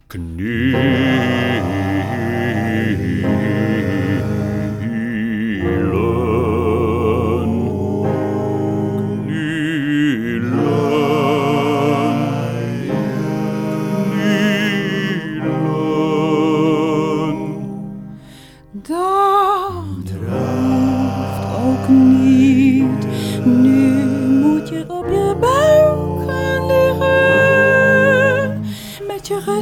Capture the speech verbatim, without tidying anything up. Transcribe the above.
Dat hoeft ook niet. Nu moet je op je buik gaan liggen met je